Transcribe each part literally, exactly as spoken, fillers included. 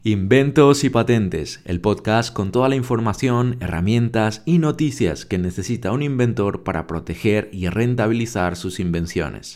Inventos y Patentes, el podcast con toda la información, herramientas y noticias que necesita un inventor para proteger y rentabilizar sus invenciones.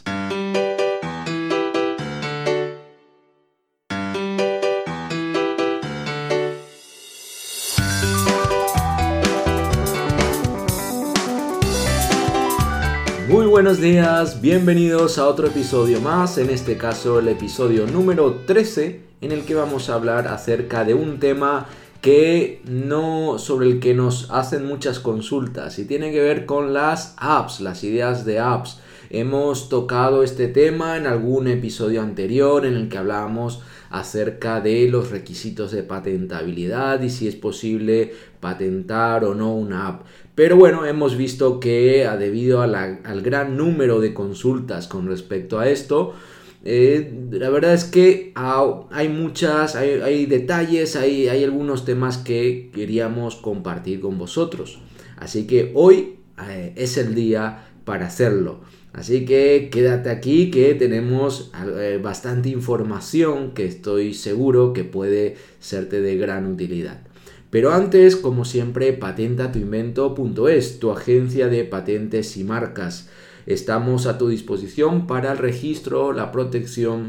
Muy buenos días, bienvenidos a otro episodio más, en este caso el episodio número trece, en el que vamos a hablar acerca de un tema que no, sobre el que nos hacen muchas consultas y tiene que ver con las apps, las ideas de apps. Hemos tocado este tema en algún episodio anterior en el que hablábamos acerca de los requisitos de patentabilidad y si es posible patentar o no una app. Pero bueno, hemos visto que debido a la, al gran número de consultas con respecto a esto, eh, la verdad es que hay muchas, hay, hay detalles, hay, hay algunos temas que queríamos compartir con vosotros. Así que hoy eh, es el día para hacerlo. Así que quédate aquí que tenemos eh, bastante información que estoy seguro que puede serte de gran utilidad. Pero antes, como siempre, patenta tu invento punto es, tu agencia de patentes y marcas. Estamos a tu disposición para el registro, la protección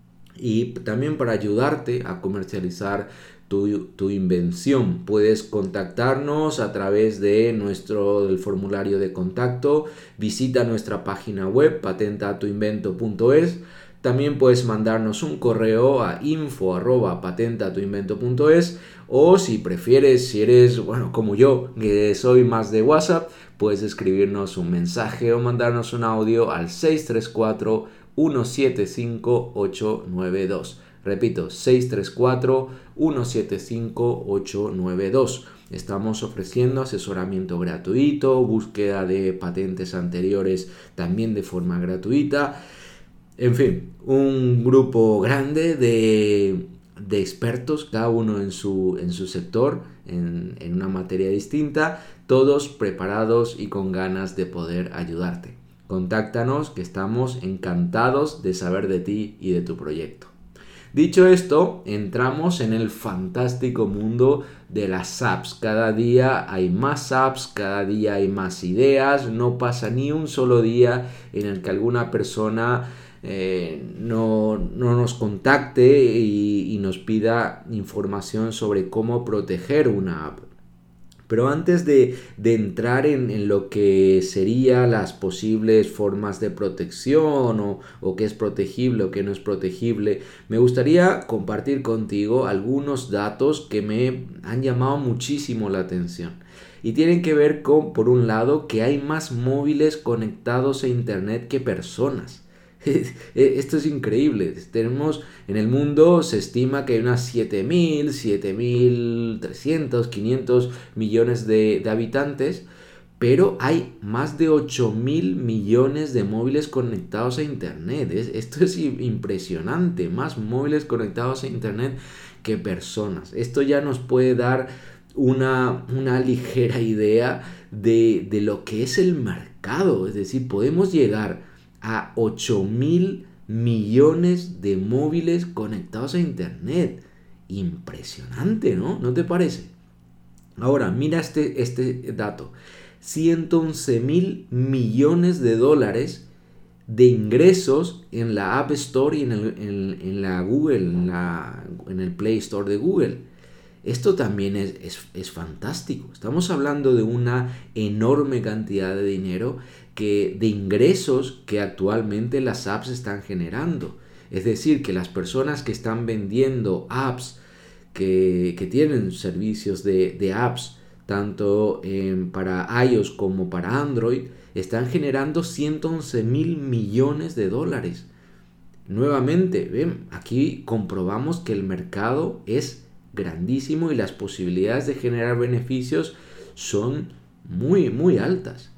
y también para ayudarte a comercializar tu, tu invención. Puedes contactarnos a través de nuestro del formulario de contacto. Visita nuestra página web patenta tu invento punto es. También puedes mandarnos un correo a info arroba patenta tu invento punto es, o si prefieres, si eres, bueno, como yo, que soy más de WhatsApp, puedes escribirnos un mensaje o mandarnos un audio al seis tres cuatro, uno siete cinco, ocho nueve dos. Repito, seis tres cuatro, uno siete cinco, ocho nueve dos. Estamos ofreciendo asesoramiento gratuito, búsqueda de patentes anteriores también de forma gratuita. En fin, un grupo grande de, de expertos, cada uno en su, en su sector, en, en una materia distinta, todos preparados y con ganas de poder ayudarte. Contáctanos, que estamos encantados de saber de ti y de tu proyecto. Dicho esto, entramos en el fantástico mundo de las apps. Cada día hay más apps, cada día hay más ideas, no pasa ni un solo día en el que alguna persona Eh, no, no nos contacte y, y nos pida información sobre cómo proteger una app. Pero antes de, de entrar en, en lo que serían las posibles formas de protección o, o qué es protegible o qué no es protegible, me gustaría compartir contigo algunos datos que me han llamado muchísimo la atención. Y tienen que ver con, por un lado, que hay más móviles conectados a internet que personas. Esto es increíble. Tenemos en el mundo, se estima que hay unas siete mil, siete mil trescientos, quinientos millones de, de habitantes, pero hay más de ocho mil millones de móviles conectados a internet. Esto es impresionante, más móviles conectados a internet que personas. Esto ya nos puede dar una, una ligera idea de, de lo que es el mercado. Es decir, podemos llegar a ocho mil millones de móviles conectados a internet. Impresionante, ¿no? ¿No te parece? Ahora, mira este, este dato. ciento once mil millones de dólares de ingresos en la App Store y en, el, en, en la Google, en, la, en el Play Store de Google. Esto también es, es, es fantástico. Estamos hablando de una enorme cantidad de dinero, que, de ingresos que actualmente las apps están generando. Es decir, que las personas que están vendiendo apps, que, que tienen servicios de, de apps, tanto eh, para iOS como para Android, están generando ciento once mil millones de dólares. Nuevamente, ven, aquí comprobamos que el mercado es grandísimo y las posibilidades de generar beneficios son muy muy altas.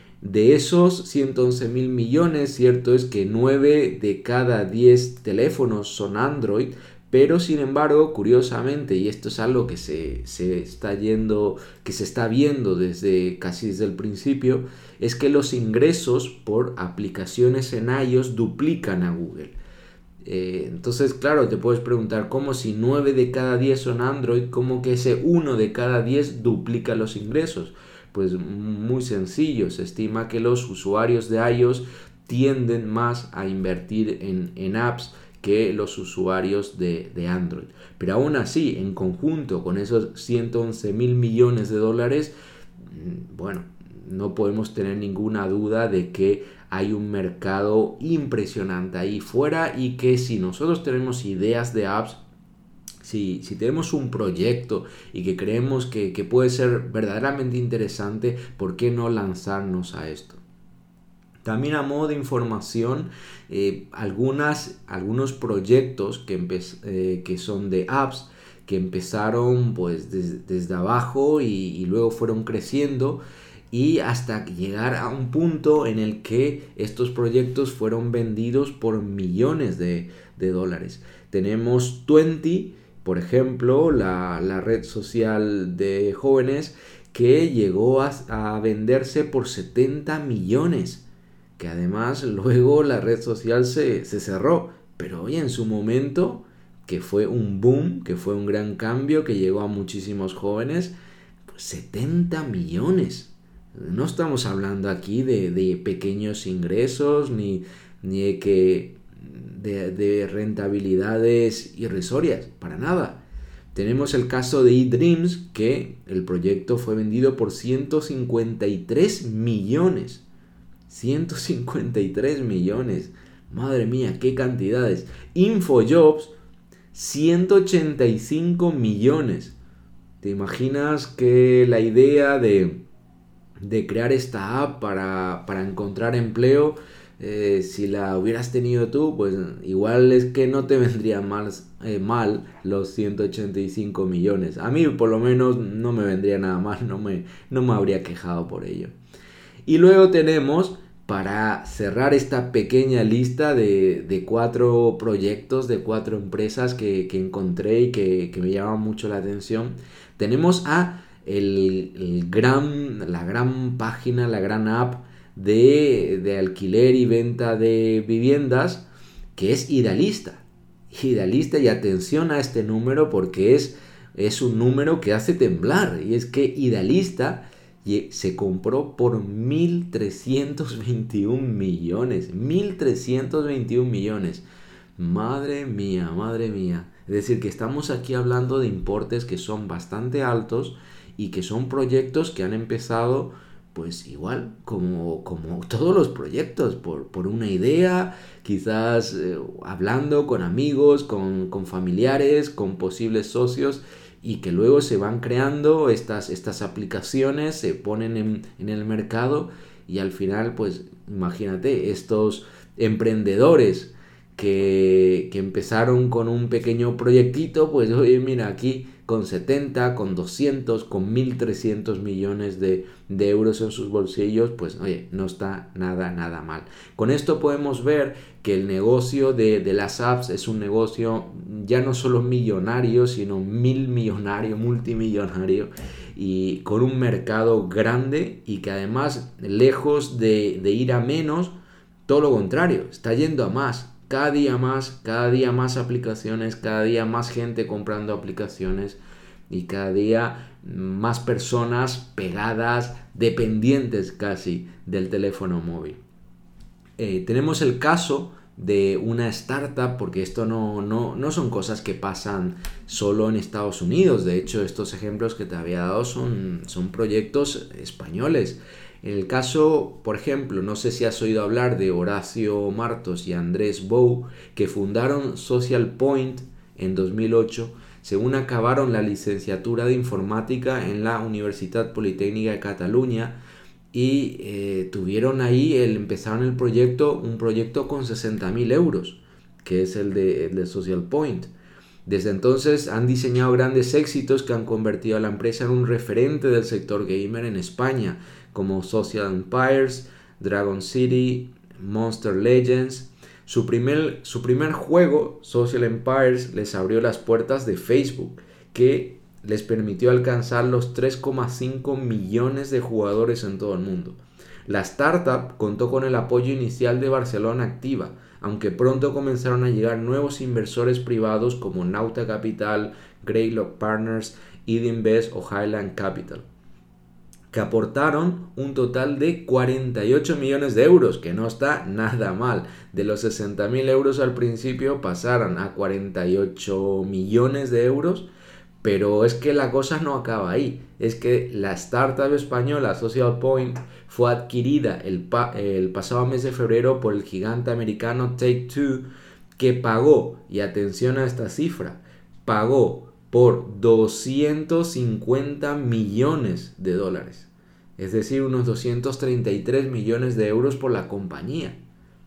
De esos ciento once mil millones, cierto es que nueve de cada diez teléfonos son Android, pero sin embargo, curiosamente, y esto es algo que se, se está yendo, que se está viendo desde casi desde el principio, es que los ingresos por aplicaciones en iOS duplican a Google. Eh, entonces, claro, te puedes preguntar, ¿cómo si nueve de cada diez son Android, cómo que ese uno de cada diez duplica los ingresos? Pues muy sencillo, se estima que los usuarios de iOS tienden más a invertir en, en apps que los usuarios de, de Android. Pero aún así, en conjunto con esos ciento once mil millones de dólares, bueno, no podemos tener ninguna duda de que hay un mercado impresionante ahí fuera y que si nosotros tenemos ideas de apps, si, si tenemos un proyecto y que creemos que, que puede ser verdaderamente interesante, ¿por qué no lanzarnos a esto? También a modo de información, eh, algunas, algunos proyectos que, empe- eh, que son de apps que empezaron pues des- desde abajo y, y luego fueron creciendo y hasta llegar a un punto en el que estos proyectos fueron vendidos por millones de, de dólares. Tenemos veinte, por ejemplo, la, la red social de jóvenes que llegó a, a venderse por setenta millones, que además luego la red social se, se cerró, pero hoy en su momento, que fue un boom, que fue un gran cambio, que llegó a muchísimos jóvenes, pues setenta millones. No estamos hablando aquí de, de pequeños ingresos ni, ni de, que, de, de rentabilidades irrisorias, para nada. Tenemos el caso de eDreams, que el proyecto fue vendido por ciento cincuenta y tres millones. ciento cincuenta y tres millones. Madre mía, qué cantidades. InfoJobs, ciento ochenta y cinco millones. ¿Te imaginas que la idea de de crear esta app para, para encontrar empleo, eh, si la hubieras tenido tú, pues igual es que no te vendría mal, eh, mal los ciento ochenta y cinco millones. A mí por lo menos no me vendría nada mal, no me, no me habría quejado por ello. Y luego tenemos, para cerrar esta pequeña lista de, de cuatro proyectos, de cuatro empresas que, que encontré y que, que me llaman mucho la atención, tenemos a el, el gran, la gran página, la gran app de, de alquiler y venta de viviendas, que es Idealista. Idealista, y atención a este número porque es, es un número que hace temblar, y es que Idealista se compró por mil trescientos veintiún millones. mil trescientos veintiún millones. Madre mía, madre mía. Es decir, que estamos aquí hablando de importes que son bastante altos y que son proyectos que han empezado, pues igual, como, como todos los proyectos, por, por una idea, quizás eh, hablando con amigos, con, con familiares, con posibles socios, y que luego se van creando estas, estas aplicaciones, se ponen en, en el mercado y al final, pues imagínate, estos emprendedores que, que empezaron con un pequeño proyectito, pues oye, mira, aquí con setenta, con doscientos, con mil trescientos millones de, de euros en sus bolsillos, pues oye, no está nada, nada mal. Con esto podemos ver que el negocio de, de las apps es un negocio ya no solo millonario, sino mil millonario, multimillonario, y con un mercado grande y que además, lejos de, de ir a menos, todo lo contrario, está yendo a más. Cada día más, cada día más aplicaciones, cada día más gente comprando aplicaciones y cada día más personas pegadas, dependientes casi del teléfono móvil. Eh, tenemos el caso de una startup, porque esto no, no, no son cosas que pasan solo en Estados Unidos. De hecho, estos ejemplos que te había dado son, son proyectos españoles. En el caso, por ejemplo, no sé si has oído hablar de Horacio Martos y Andrés Bou, que fundaron Social Point en dos mil ocho, según acabaron la licenciatura de informática en la Universitat Politécnica de Cataluña, y eh, tuvieron ahí, el, empezaron el proyecto, un proyecto con sesenta mil euros, que es el de, el de Social Point. Desde entonces han diseñado grandes éxitos que han convertido a la empresa en un referente del sector gamer en España, como Social Empires, Dragon City, Monster Legends. Su primer, su primer juego, Social Empires, les abrió las puertas de Facebook, que les permitió alcanzar los tres coma cinco millones de jugadores en todo el mundo. La startup contó con el apoyo inicial de Barcelona Activa, aunque pronto comenzaron a llegar nuevos inversores privados como Nauta Capital, Greylock Partners, Idinvest o Highland Capital, que aportaron un total de cuarenta y ocho millones de euros, que no está nada mal. De los sesenta mil euros al principio pasaron a cuarenta y ocho millones de euros, pero es que la cosa no acaba ahí. Es que la startup española Social Point fue adquirida el, pa- el pasado mes de febrero por el gigante americano Take-Two, que pagó, y atención a esta cifra, pagó por doscientos cincuenta millones de dólares. Es decir, unos doscientos treinta y tres millones de euros por la compañía.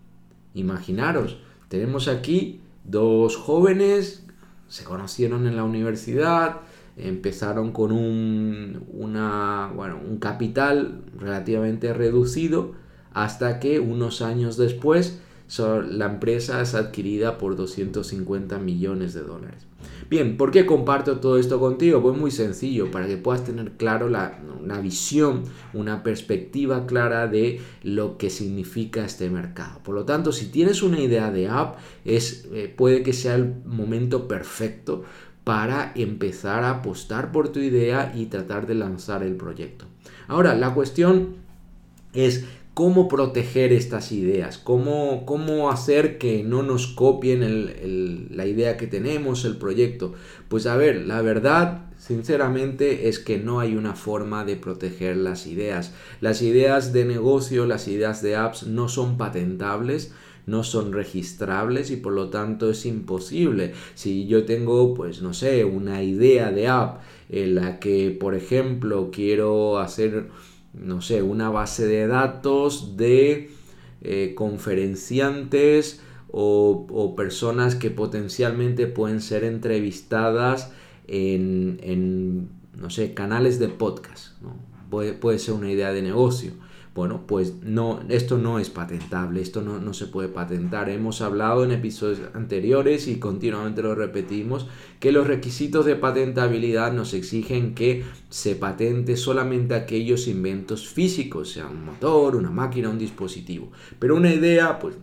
Imaginaros, tenemos aquí dos jóvenes, se conocieron en la universidad, empezaron con un, una, bueno, un capital relativamente reducido, hasta que unos años después la empresa es adquirida por doscientos cincuenta millones de dólares. Bien, ¿por qué comparto todo esto contigo? Pues muy sencillo, para que puedas tener claro la, una visión, una perspectiva clara de lo que significa este mercado. Por lo tanto, si tienes una idea de app, es, eh, puede que sea el momento perfecto para empezar a apostar por tu idea y tratar de lanzar el proyecto. Ahora, la cuestión es cómo proteger estas ideas, cómo, cómo hacer que no nos copien el, el, la idea que tenemos, el proyecto. Pues a ver, la verdad, sinceramente, es que no hay una forma de proteger las ideas. Las ideas de negocio, las ideas de apps no son patentables, no son registrables y por lo tanto es imposible. Si yo tengo, pues no sé, una idea de app en la que, por ejemplo, quiero hacer, no sé, una base de datos de eh, conferenciantes o, o personas que potencialmente pueden ser entrevistadas en, en no sé, canales de podcast, ¿no? Puede, puede ser una idea de negocio. Bueno, pues no, esto no es patentable, esto no, no se puede patentar. Hemos hablado en episodios anteriores y continuamente lo repetimos, que los requisitos de patentabilidad nos exigen que se patente solamente aquellos inventos físicos, sea un motor, una máquina, un dispositivo. Pero una idea, pues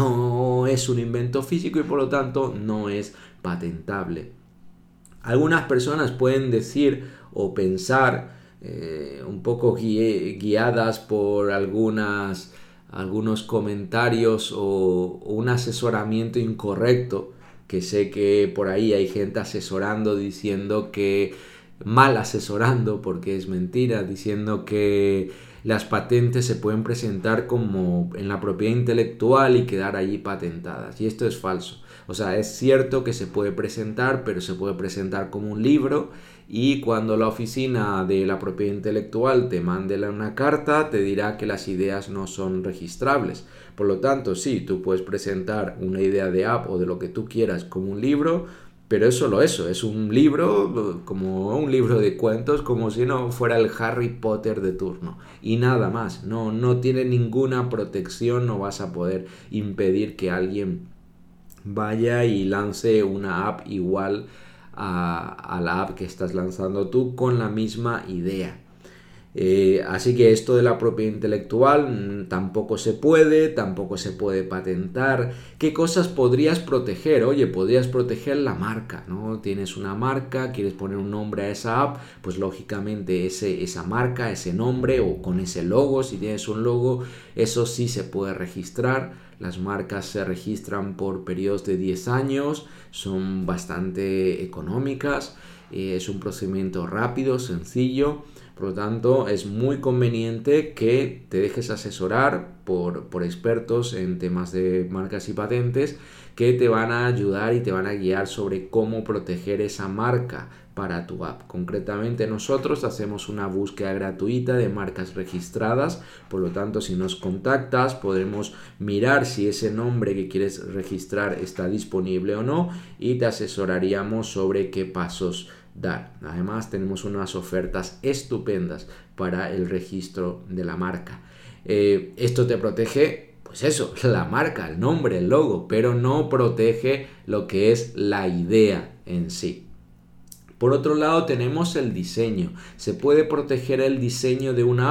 no es un invento físico y por lo tanto no es patentable. Algunas personas pueden decir o pensar, Eh, un poco gui- guiadas por algunas, algunos comentarios o, o un asesoramiento incorrecto, que sé que por ahí hay gente asesorando diciendo que, mal asesorando porque es mentira, diciendo que las patentes se pueden presentar como en la propiedad intelectual y quedar allí patentadas, y esto es falso. O sea, es cierto que se puede presentar, pero se puede presentar como un libro, y cuando la oficina de la propiedad intelectual te mande una carta, te dirá que las ideas no son registrables. Por lo tanto, sí, tú puedes presentar una idea de app o de lo que tú quieras como un libro, pero es solo eso, es un libro, como un libro de cuentos, como si no fuera el Harry Potter de turno, y nada más. No, no tiene ninguna protección, no vas a poder impedir que alguien vaya y lance una app igual a, a la app que estás lanzando tú con la misma idea. Eh, así que esto de la propiedad intelectual mmm, tampoco se puede, tampoco se puede patentar. ¿Qué cosas podrías proteger? Oye, podrías proteger la marca, ¿no? Tienes una marca, quieres poner un nombre a esa app, pues lógicamente ese, esa marca, ese nombre o con ese logo, si tienes un logo, eso sí se puede registrar. Las marcas se registran por periodos de diez años, son bastante económicas, eh, es un procedimiento rápido, sencillo. Por lo tanto, es muy conveniente que te dejes asesorar por, por expertos en temas de marcas y patentes, que te van a ayudar y te van a guiar sobre cómo proteger esa marca para tu app. Concretamente, nosotros hacemos una búsqueda gratuita de marcas registradas. Por lo tanto, si nos contactas, podremos mirar si ese nombre que quieres registrar está disponible o no, y te asesoraríamos sobre qué pasos dar. Además, tenemos unas ofertas estupendas para el registro de la marca. Eh, esto te protege, pues eso, la marca, el nombre, el logo, pero no protege lo que es la idea en sí. Por otro lado, tenemos el diseño. Se puede proteger el diseño de una app.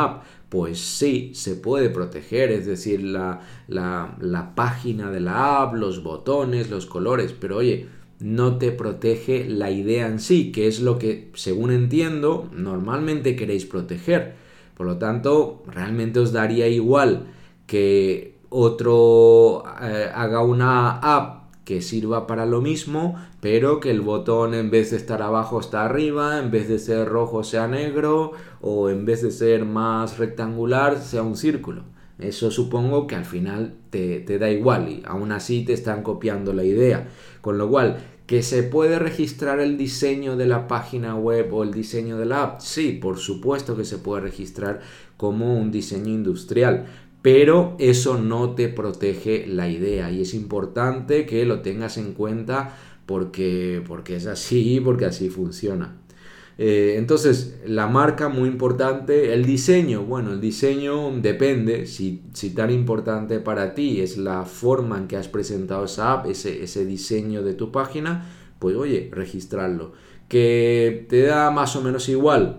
Pues sí, se puede proteger, es decir, la, la, la página de la app, los botones, los colores, pero oye, no te protege la idea en sí, que es lo que, según entiendo, normalmente queréis proteger. Por lo tanto, realmente os daría igual que otro eh, haga una app que sirva para lo mismo, pero que el botón en vez de estar abajo está arriba, en vez de ser rojo sea negro, o en vez de ser más rectangular sea un círculo. Eso supongo que al final te, te da igual y aún así te están copiando la idea. Con lo cual, ¿que se puede registrar el diseño de la página web o el diseño de la app? Sí, por supuesto que se puede registrar como un diseño industrial, pero eso no te protege la idea y es importante que lo tengas en cuenta porque, porque es así, porque así funciona. Eh, entonces, la marca muy importante, el diseño, bueno, el diseño depende, si, si tan importante para ti es la forma en que has presentado esa app, ese, ese diseño de tu página, pues oye, registrarlo. ¿Que te da más o menos igual?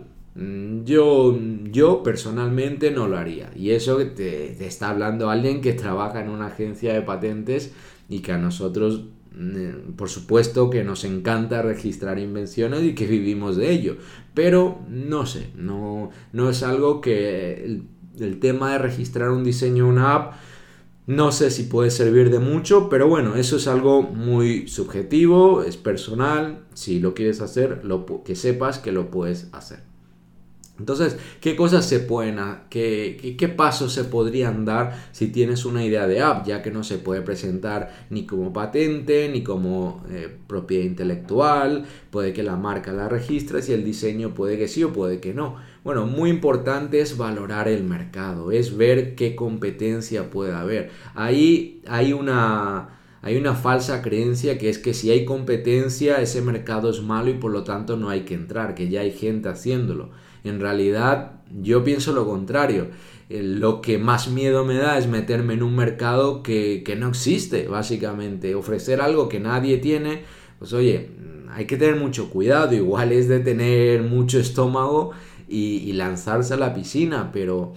Yo, yo personalmente no lo haría. Y eso te, te está hablando alguien que trabaja en una agencia de patentes y que a nosotros, por supuesto que nos encanta registrar invenciones y que vivimos de ello. Pero no sé, no, no es algo que el, el tema de registrar un diseño, una app, no sé si puede servir de mucho, pero bueno, eso es algo muy subjetivo, es personal. Si lo quieres hacer, lo, que sepas que lo puedes hacer. Entonces, ¿qué cosas se pueden, qué, qué, qué pasos se podrían dar si tienes una idea de app? Ya que no se puede presentar ni como patente, ni como eh, propiedad intelectual, puede que la marca la registres y el diseño puede que sí o puede que no. Bueno, muy importante es valorar el mercado, es ver qué competencia puede haber. Ahí hay una... Hay una falsa creencia que es que si hay competencia ese mercado es malo y por lo tanto no hay que entrar, que ya hay gente haciéndolo. En realidad yo pienso lo contrario. Lo que más miedo me da es meterme en un mercado que, que no existe, básicamente. Ofrecer algo que nadie tiene, pues oye, hay que tener mucho cuidado. Igual es de tener mucho estómago y, y lanzarse a la piscina, pero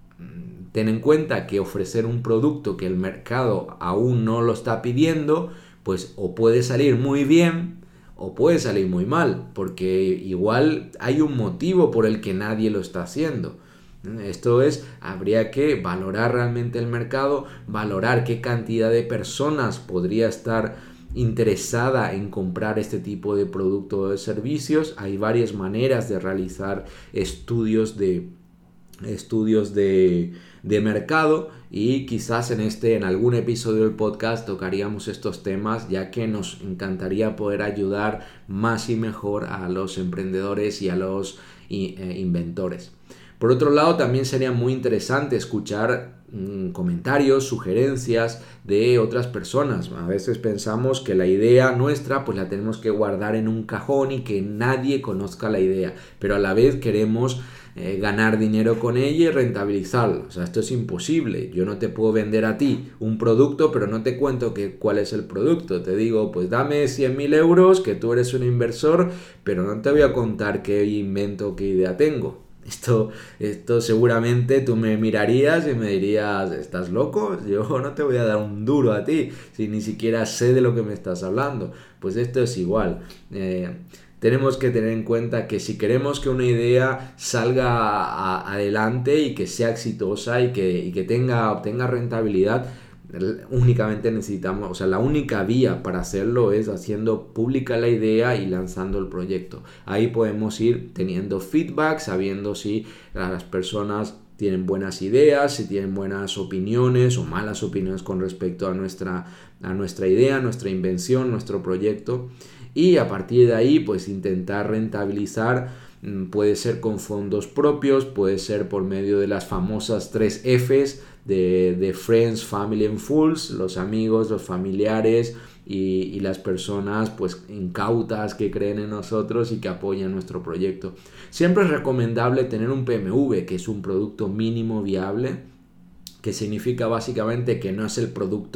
ten en cuenta que ofrecer un producto que el mercado aún no lo está pidiendo, pues o puede salir muy bien o puede salir muy mal, porque igual hay un motivo por el que nadie lo está haciendo. Esto es, habría que valorar realmente el mercado, valorar qué cantidad de personas podría estar interesada en comprar este tipo de producto o de servicios. Hay varias maneras de realizar estudios de estudios de, de mercado y quizás en este en algún episodio del podcast tocaríamos estos temas, ya que nos encantaría poder ayudar más y mejor a los emprendedores y a los eh, inventores. Por otro lado, también sería muy interesante escuchar mmm, comentarios, sugerencias de otras personas. A veces pensamos que la idea nuestra pues la tenemos que guardar en un cajón y que nadie conozca la idea, pero a la vez queremos Eh, ganar dinero con ella y rentabilizarlo. O sea, esto es imposible. Yo no te puedo vender a ti un producto, pero no te cuento que, cuál es el producto. Te digo, pues dame cien mil euros, que tú eres un inversor, pero no te voy a contar qué invento, qué idea tengo. Esto, esto seguramente tú me mirarías y me dirías, ¿estás loco? Yo no te voy a dar un duro a ti, si ni siquiera sé de lo que me estás hablando. Pues esto es igual. Eh, Tenemos que tener en cuenta que si queremos que una idea salga a, a, adelante y que sea exitosa y que, y que tenga, obtenga rentabilidad, únicamente necesitamos, o sea, la única vía para hacerlo es haciendo pública la idea y lanzando el proyecto. Ahí podemos ir teniendo feedback, sabiendo si las personas tienen buenas ideas, si tienen buenas opiniones o malas opiniones con respecto a nuestra, a nuestra idea, nuestra invención, nuestro proyecto. Y a partir de ahí, pues intentar rentabilizar, puede ser con fondos propios, puede ser por medio de las famosas tres Fs de, de Friends, Family and Fools, los amigos, los familiares y, y las personas pues incautas que creen en nosotros y que apoyan nuestro proyecto. Siempre es recomendable tener un P M V, que es un producto mínimo viable, que significa básicamente que no es el producto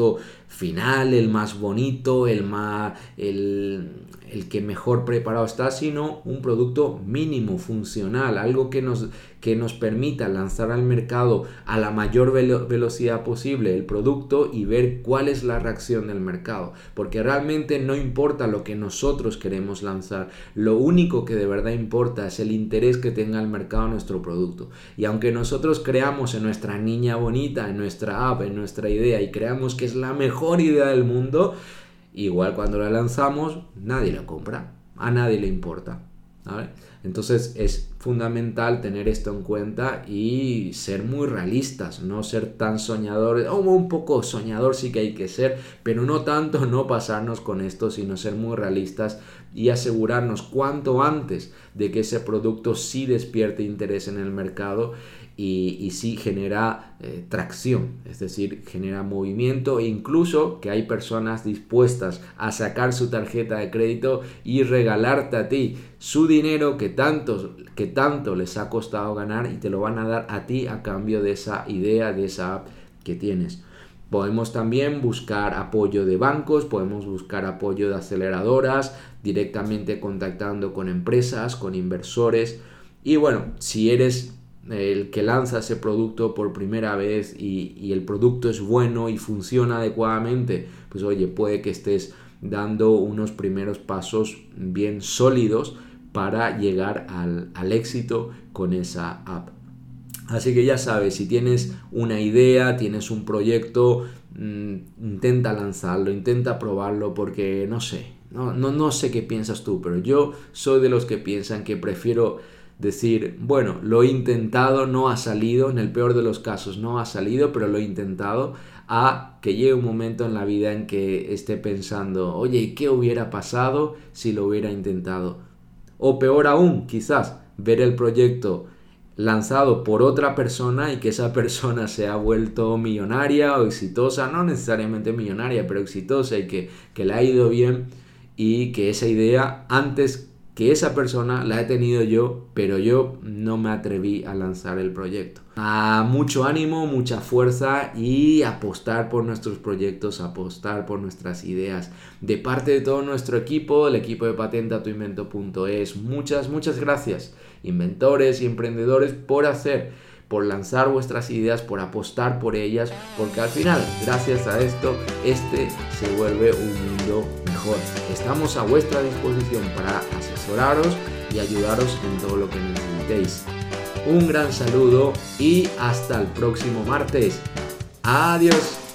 final, el más bonito, el más el, el que mejor preparado está, sino un producto mínimo, funcional, algo que nos, que nos permita lanzar al mercado a la mayor velo- velocidad posible el producto y ver cuál es la reacción del mercado, porque realmente no importa lo que nosotros queremos lanzar, lo único que de verdad importa es el interés que tenga el mercado en nuestro producto. Y aunque nosotros creamos en nuestra niña bonita, en nuestra app, en nuestra idea, y creamos que es la mejor idea del mundo, igual cuando la lanzamos nadie la compra, a nadie le importa, ¿vale? Entonces es fundamental tener esto en cuenta y ser muy realistas, no ser tan soñadores, o un poco soñador sí que hay que ser, pero no tanto, no pasarnos con esto, sino ser muy realistas y asegurarnos cuanto antes de que ese producto sí despierte interés en el mercado y, y sí genera eh, tracción, es decir, genera movimiento, e incluso que hay personas dispuestas a sacar su tarjeta de crédito y regalarte a ti su dinero que tanto, que tanto les ha costado ganar, y te lo van a dar a ti a cambio de esa idea, de esa app que tienes. Podemos también buscar apoyo de bancos, podemos buscar apoyo de aceleradoras, directamente contactando con empresas, con inversores. Y bueno, si eres el que lanza ese producto por primera vez y, y el producto es bueno y funciona adecuadamente, pues oye, puede que estés dando unos primeros pasos bien sólidos para llegar al, al éxito con esa app. Así que ya sabes, si tienes una idea, tienes un proyecto, mmm, intenta lanzarlo, intenta probarlo, porque no sé, no, no, no sé qué piensas tú, pero yo soy de los que piensan que prefiero decir, bueno, lo he intentado, no ha salido, en el peor de los casos no ha salido, pero lo he intentado, a que llegue un momento en la vida en que esté pensando, oye, ¿qué hubiera pasado si lo hubiera intentado? O peor aún, quizás, ver el proyecto lanzado por otra persona y que esa persona se ha vuelto millonaria o exitosa, no necesariamente millonaria, pero exitosa, y que, que le ha ido bien, y que esa idea antes que esa persona la he tenido yo, pero yo no me atreví a lanzar el proyecto. Ah, mucho ánimo, mucha fuerza y apostar por nuestros proyectos, apostar por nuestras ideas. De parte de todo nuestro equipo, el equipo de patenta tu invento punto es, muchas, muchas gracias, inventores y emprendedores, por hacer, por lanzar vuestras ideas, por apostar por ellas, porque al final, gracias a esto, este se vuelve un mundo mejor. Estamos a vuestra disposición para asesoraros y ayudaros en todo lo que necesitéis. Un gran saludo y hasta el próximo martes. Adiós.